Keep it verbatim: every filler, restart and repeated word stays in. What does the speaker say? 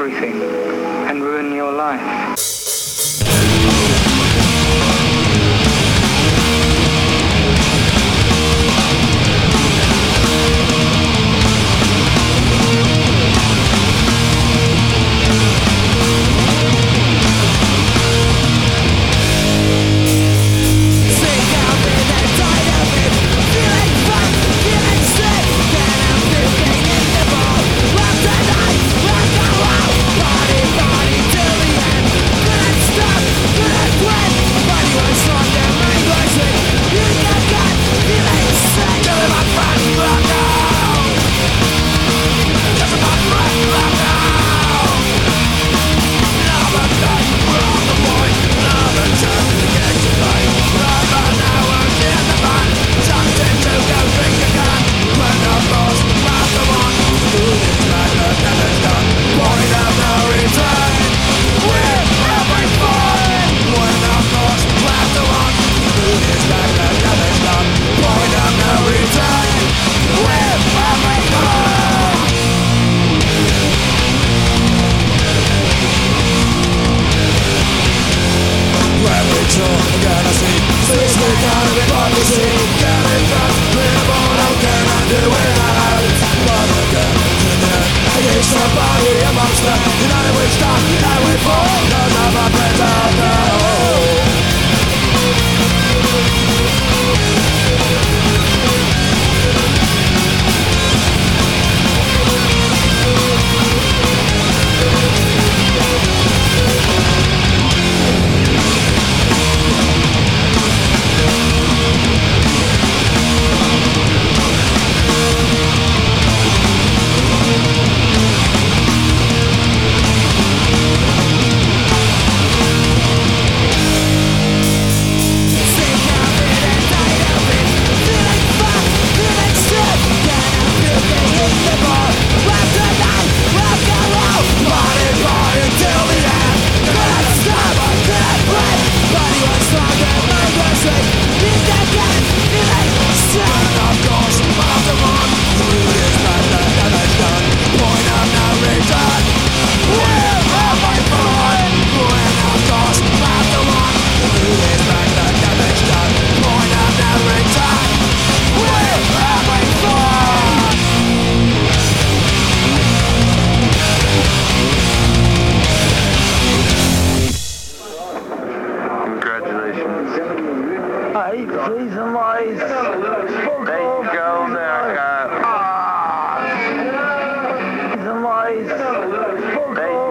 everything and ruin your life. Somebody amongst them, united we stand, and we fall. None of our friends out there. Hey, please and lies. There you go, there you go. Please and lies. There you